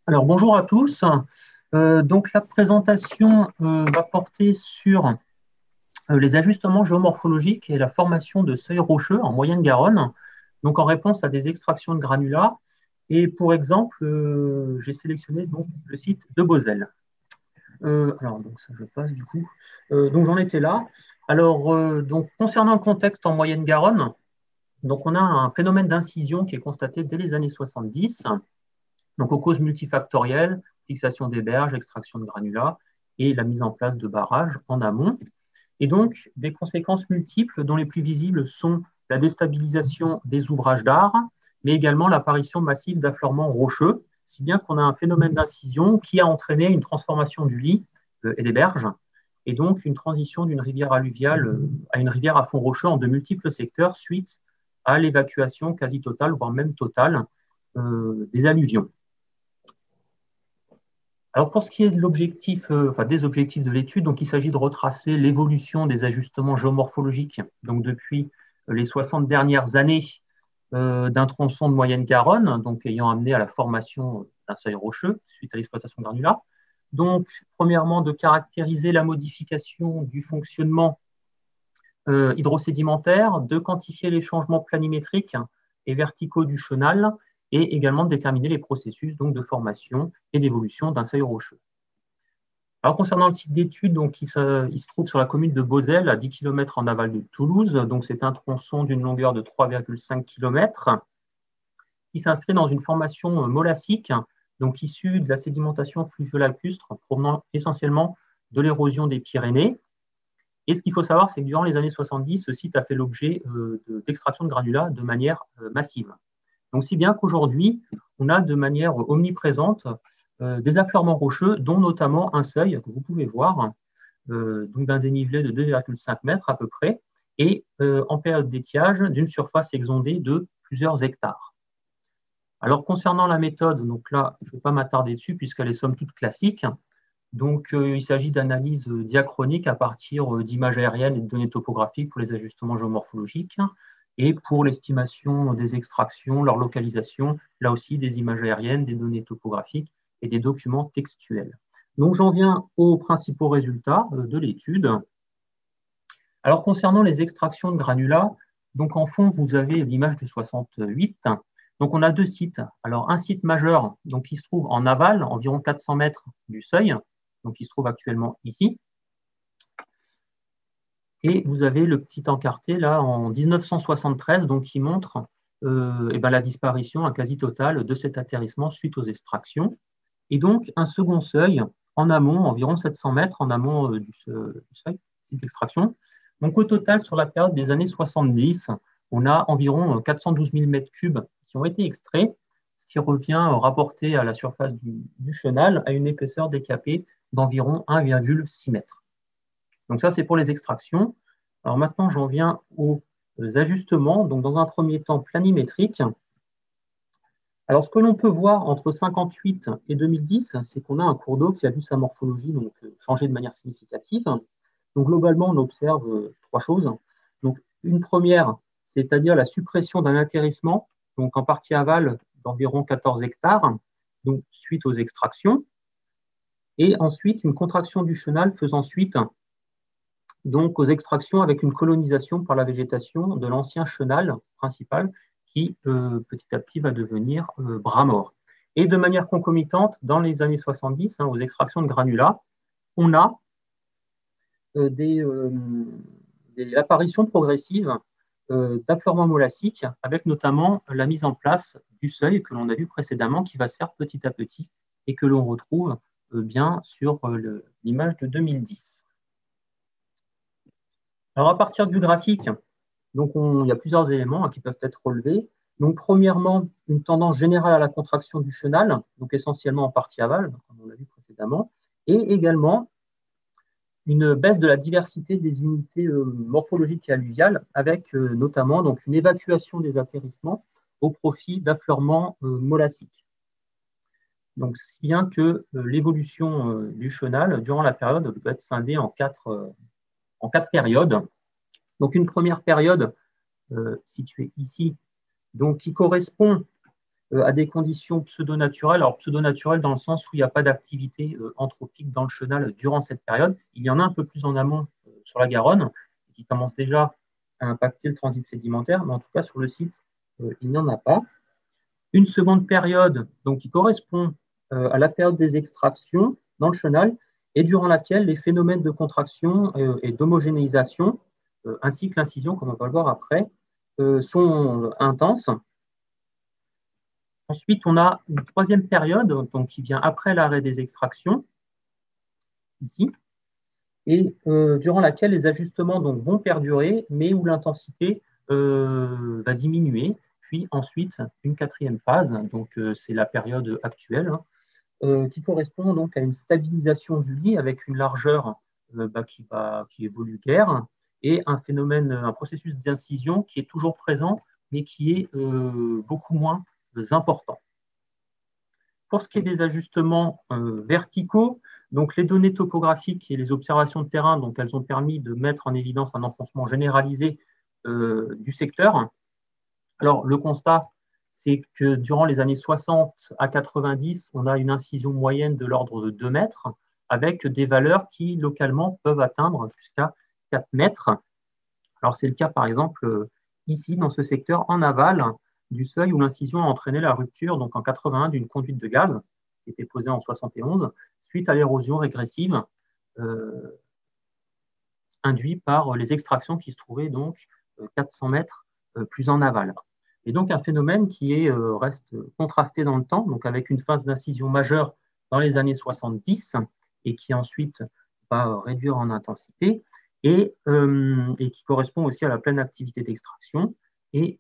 Alors bonjour à tous. Donc la présentation va porter sur les ajustements géomorphologiques et la formation de seuils rocheux en Moyenne-Garonne, donc en réponse à des extractions de granulats. Et pour exemple, j'ai sélectionné donc le site de Beauzelle. Alors donc ça je passe du coup. Donc j'en étais là. Alors donc concernant le contexte en Moyenne-Garonne, donc on a un phénomène d'incision qui est constaté dès les années 70. Donc aux causes multifactorielles, fixation des berges, extraction de granulats et la mise en place de barrages en amont. Et donc des conséquences multiples dont les plus visibles sont la déstabilisation des ouvrages d'art, mais également l'apparition massive d'affleurements rocheux, si bien qu'on a un phénomène d'incision qui a entraîné une transformation du lit et des berges, et donc une transition d'une rivière alluviale à une rivière à fond rocheux en de multiples secteurs suite à l'évacuation quasi totale, voire même totale, des alluvions. Alors pour ce qui est de l'objectif, des objectifs de l'étude, donc il s'agit de retracer l'évolution des ajustements géomorphologiques, donc depuis les 60 dernières années d'un tronçon de Moyenne-Garonne, donc ayant amené à la formation d'un seuil rocheux suite à l'exploitation de granulats. Donc premièrement de caractériser la modification du fonctionnement hydrosédimentaire, de quantifier les changements planimétriques et verticaux du chenal, et également de déterminer les processus donc, de formation et d'évolution d'un seuil rocheux. Alors, concernant le site d'étude, donc, il se trouve sur la commune de Beauzelle, à 10 km en aval de Toulouse. Donc, c'est un tronçon d'une longueur de 3,5 km qui s'inscrit dans une formation molassique, donc issue de la sédimentation fluvio-lacustre provenant essentiellement de l'érosion des Pyrénées. Et ce qu'il faut savoir, c'est que durant les années 70, ce site a fait l'objet d'extraction de granulats de manière massive. Donc, si bien qu'aujourd'hui, on a de manière omniprésente des affleurements rocheux, dont notamment un seuil que vous pouvez voir, donc d'un dénivelé de 2,5 mètres à peu près, et en période d'étiage d'une surface exondée de plusieurs hectares. Alors, concernant la méthode, donc là, je ne vais pas m'attarder dessus puisqu'elle est somme toute classique. Donc, il s'agit d'analyses diachroniques à partir d'images aériennes et de données topographiques pour les ajustements géomorphologiques et pour l'estimation des extractions, leur localisation, là aussi des images aériennes, des données topographiques et des documents textuels. Donc, j'en viens aux principaux résultats de l'étude. Alors, concernant les extractions de granulats, donc en fond, vous avez l'image de 68. Donc, on a deux sites. Alors, un site majeur donc, qui se trouve en aval, environ 400 mètres du seuil, donc qui se trouve actuellement ici. Et vous avez le petit encarté là en 1973, donc qui montre la disparition, quasi totale de cet atterrissement suite aux extractions. Et donc un second seuil en amont, environ 700 mètres en amont du seuil, site d'extraction. Donc au total, sur la période des années 70, on a environ 412 000 mètres cubes qui ont été extraits, ce qui revient rapporté à la surface du chenal à une épaisseur décapée d'environ 1,6 m. Donc ça, c'est pour les extractions. Alors maintenant, j'en viens aux ajustements. Donc dans un premier temps, planimétrique. Alors ce que l'on peut voir entre 58 et 2010, c'est qu'on a un cours d'eau qui a vu sa morphologie donc, changer de manière significative. Donc globalement, on observe trois choses. Donc une première, c'est-à-dire la suppression d'un atterrissement, donc en partie aval d'environ 14 hectares, donc suite aux extractions. Et ensuite, une contraction du chenal faisant suite donc aux extractions avec une colonisation par la végétation de l'ancien chenal principal qui petit à petit va devenir bras mort. Et de manière concomitante, dans les années 70, aux extractions de granulats, on a l'apparition progressive d'affleurements molassiques, avec notamment la mise en place du seuil que l'on a vu précédemment, qui va se faire petit à petit et que l'on retrouve bien sur l'image de 2010. Alors, à partir du graphique, donc il y a plusieurs éléments qui peuvent être relevés. Donc, premièrement, une tendance générale à la contraction du chenal, donc essentiellement en partie aval, comme on l'a vu précédemment, et également une baisse de la diversité des unités morphologiques et alluviales, avec notamment donc, une évacuation des atterrissements au profit d'affleurements molassiques. Donc, si bien que l'évolution du chenal durant la période peut être scindée en quatre périodes. Donc, une première période située ici, donc qui correspond à des conditions pseudo-naturelles. Alors, pseudo-naturelles dans le sens où il n'y a pas d'activité anthropique dans le chenal durant cette période. Il y en a un peu plus en amont sur la Garonne, qui commence déjà à impacter le transit sédimentaire, mais en tout cas, sur le site, il n'y en a pas. Une seconde période donc, qui correspond à la période des extractions dans le chenal et durant laquelle les phénomènes de contraction et d'homogénéisation, ainsi que l'incision, comme on va le voir après, sont intenses. Ensuite, on a une troisième période donc, qui vient après l'arrêt des extractions, ici, et durant laquelle les ajustements donc, vont perdurer, mais où l'intensité va diminuer. Puis ensuite, une quatrième phase, donc c'est la période actuelle, qui correspond donc à une stabilisation du lit avec une largeur qui évolue guère et un processus d'incision qui est toujours présent, mais qui est beaucoup moins important. Pour ce qui est des ajustements verticaux, donc les données topographiques et les observations de terrain, donc elles ont permis de mettre en évidence un enfoncement généralisé du secteur. Alors, le constat, c'est que durant les années 60 à 90, on a une incision moyenne de l'ordre de 2 mètres, avec des valeurs qui, localement, peuvent atteindre jusqu'à 4 mètres. Alors, c'est le cas, par exemple, ici, dans ce secteur, en aval du seuil où l'incision a entraîné la rupture, donc en 81, d'une conduite de gaz, qui était posée en 71, suite à l'érosion régressive induite par les extractions qui se trouvaient donc 400 mètres plus en aval. Et donc un phénomène qui reste contrasté dans le temps, donc avec une phase d'incision majeure dans les années 70 et qui ensuite va réduire en intensité et qui correspond aussi à la pleine activité d'extraction et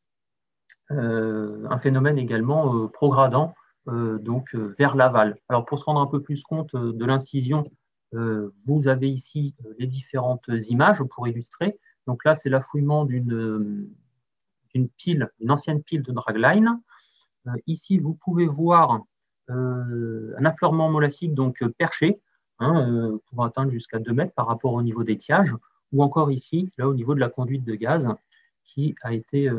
un phénomène également progradant donc vers l'aval. Alors pour se rendre un peu plus compte de l'incision, vous avez ici les différentes images pour illustrer. Donc là, c'est l'affouillement d'une ancienne pile de dragline. Ici, vous pouvez voir un affleurement molassique donc perché, pouvant atteindre jusqu'à 2 mètres par rapport au niveau d'étiage, ou encore ici, là au niveau de la conduite de gaz, qui a été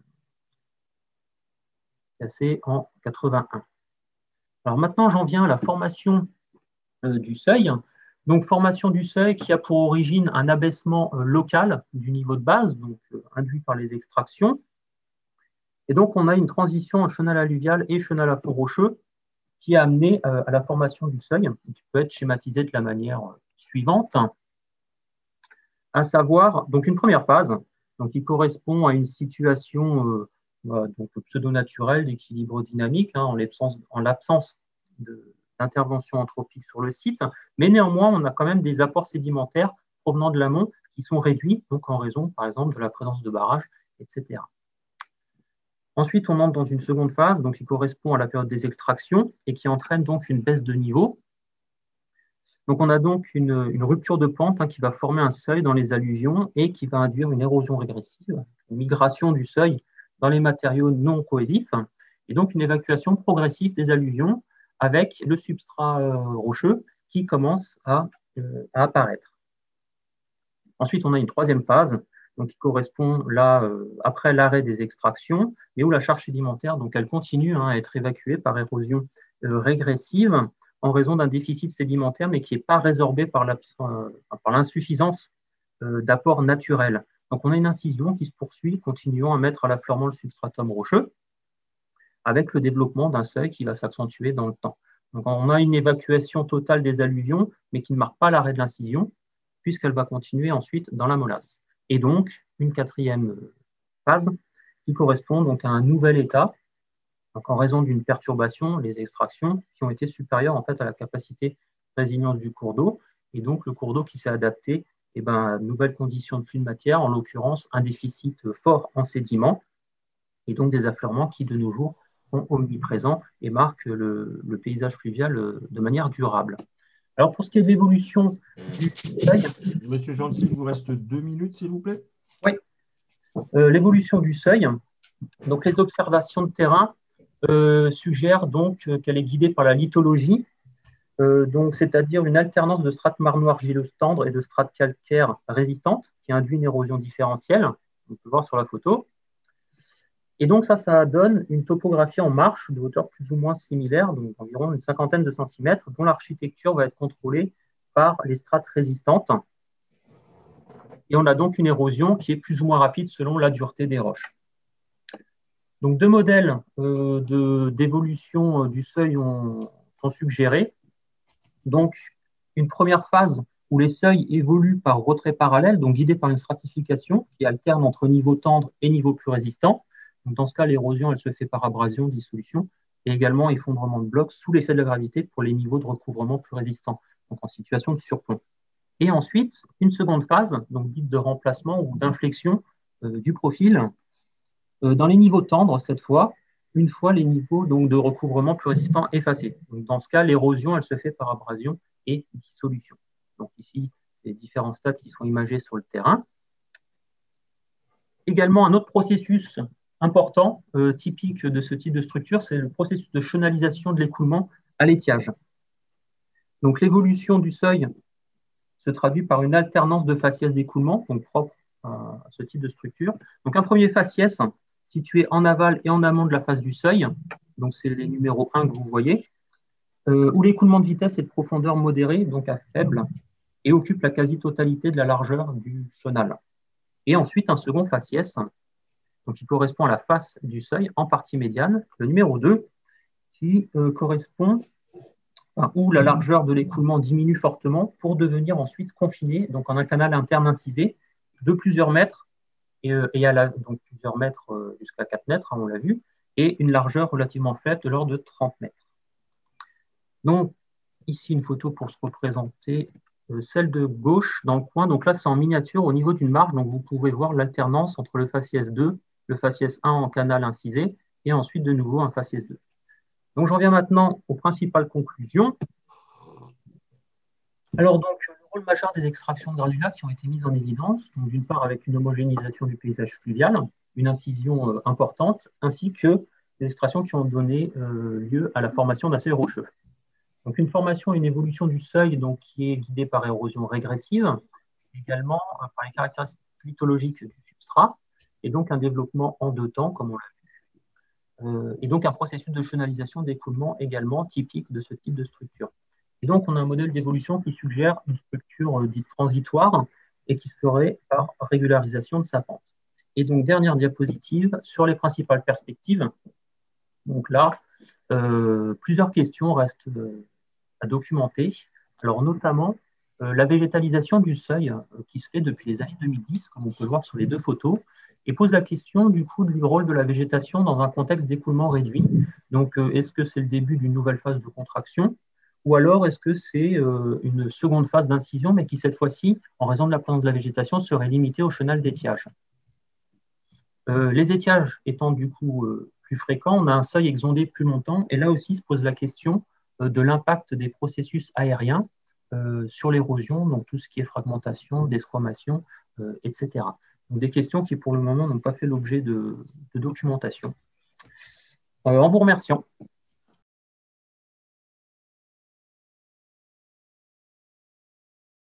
cassée en 81. Alors maintenant, j'en viens à la formation du seuil. Donc, formation du seuil qui a pour origine un abaissement local du niveau de base, donc induit par les extractions. Et donc, on a une transition en chenal alluvial et chenal à fond rocheux qui a amené à la formation du seuil, qui peut être schématisé de la manière suivante, à savoir donc une première phase donc, qui correspond à une situation pseudo-naturelle d'équilibre dynamique en l'absence d'intervention anthropique sur le site, mais néanmoins, on a quand même des apports sédimentaires provenant de l'amont qui sont réduits donc en raison, par exemple, de la présence de barrages, etc. Ensuite, on entre dans une seconde phase donc, qui correspond à la période des extractions et qui entraîne donc une baisse de niveau. Donc, on a donc une rupture de pente qui va former un seuil dans les alluvions et qui va induire une érosion régressive, une migration du seuil dans les matériaux non cohésifs et donc une évacuation progressive des alluvions avec le substrat rocheux qui commence à apparaître. Ensuite, on a une troisième phase donc, qui correspond là après l'arrêt des extractions, mais où la charge sédimentaire donc, elle continue à être évacuée par érosion régressive en raison d'un déficit sédimentaire, mais qui n'est pas résorbé par l'insuffisance d'apport naturel. Donc, on a une incision qui se poursuit, continuant à mettre à l'affleurement le substratum rocheux, avec le développement d'un seuil qui va s'accentuer dans le temps. Donc, on a une évacuation totale des alluvions, mais qui ne marque pas l'arrêt de l'incision, puisqu'elle va continuer ensuite dans la molasse. Et donc, une quatrième phase qui correspond donc à un nouvel état, donc en raison d'une perturbation, les extractions qui ont été supérieures en fait à la capacité de résilience du cours d'eau, et donc le cours d'eau qui s'est adapté à nouvelles conditions de flux de matière, en l'occurrence un déficit fort en sédiments, et donc des affleurements qui de nos jours sont omniprésents et marquent le paysage fluvial de manière durable. Alors pour ce qui est de l'évolution du seuil… Monsieur Gentil, il vous reste 2 minutes, s'il vous plaît. Oui. L'évolution du seuil, donc les observations de terrain suggèrent donc qu'elle est guidée par la lithologie, c'est-à-dire une alternance de strates marnoires argileuses tendres et de strates calcaires résistantes qui induit une érosion différentielle, on peut voir sur la photo. Et donc ça donne une topographie en marche de hauteur plus ou moins similaire, donc environ une cinquantaine de centimètres, dont l'architecture va être contrôlée par les strates résistantes. Et on a donc une érosion qui est plus ou moins rapide selon la dureté des roches. Donc, deux modèles d'évolution du seuil sont suggérés. Donc, une première phase où les seuils évoluent par retrait parallèle, donc guidés par une stratification qui alterne entre niveau tendre et niveau plus résistant. Donc, dans ce cas, l'érosion, elle se fait par abrasion, dissolution, et également effondrement de blocs sous l'effet de la gravité pour les niveaux de recouvrement plus résistants, donc en situation de surplomb. Et ensuite, une seconde phase, donc dite de remplacement ou d'inflexion du profil, dans les niveaux tendres, cette fois, une fois les niveaux donc, de recouvrement plus résistants effacés. Donc, dans ce cas, l'érosion, elle se fait par abrasion et dissolution. Donc ici, c'est différents stades qui sont imagés sur le terrain. Également, un autre processus important, typique de ce type de structure, c'est le processus de chenalisation de l'écoulement à l'étiage. Donc l'évolution du seuil se traduit par une alternance de faciès d'écoulement, donc propre à ce type de structure. Donc un premier faciès situé en aval et en amont de la face du seuil, donc c'est les numéros 1 que vous voyez, où l'écoulement de vitesse est de profondeur modérée, donc à faible, et occupe la quasi-totalité de la largeur du chenal. Et ensuite un second faciès, donc qui correspond à la face du seuil en partie médiane, le numéro 2, qui correspond où la largeur de l'écoulement diminue fortement pour devenir ensuite confiné, donc en un canal interne incisé de plusieurs mètres, et à donc plusieurs mètres jusqu'à 4 mètres, on l'a vu, et une largeur relativement faible de l'ordre de 30 mètres. Donc, ici, une photo pour se représenter celle de gauche dans le coin. Donc là, c'est en miniature au niveau d'une marge. Donc, vous pouvez voir l'alternance entre le faciès 2, le faciès 1 en canal incisé, et ensuite de nouveau un faciès 2. Donc, je reviens maintenant aux principales conclusions. Alors, donc, le rôle majeur des extractions de granulats qui ont été mises en évidence, d'une part avec une homogénéisation du paysage fluvial, une incision importante, ainsi que des extractions qui ont donné lieu à la formation d'un seuil rocheux. Donc, une formation et une évolution du seuil donc, qui est guidée par érosion régressive, également par les caractéristiques lithologiques du substrat, et donc un développement en deux temps, comme on l'a vu, et donc un processus de chenalisation d'écoulement également typique de ce type de structure. Et donc, on a un modèle d'évolution qui suggère une structure dite transitoire et qui se ferait par régularisation de sa pente. Et donc, dernière diapositive sur les principales perspectives. Donc là, plusieurs questions restent à documenter. Alors, notamment, la végétalisation du seuil qui se fait depuis les années 2010, comme on peut le voir sur les deux photos, et pose la question du coup du rôle de la végétation dans un contexte d'écoulement réduit. Donc, est-ce que c'est le début d'une nouvelle phase de contraction, ou alors est-ce que c'est une seconde phase d'incision, mais qui cette fois-ci, en raison de la présence de la végétation, serait limitée au chenal d'étiage. Les étiages étant du coup plus fréquents, on a un seuil exondé plus longtemps, et là aussi se pose la question de l'impact des processus aériens sur l'érosion, donc tout ce qui est fragmentation, desquamation, etc. Donc des questions qui pour le moment n'ont pas fait l'objet de documentation. En vous remerciant.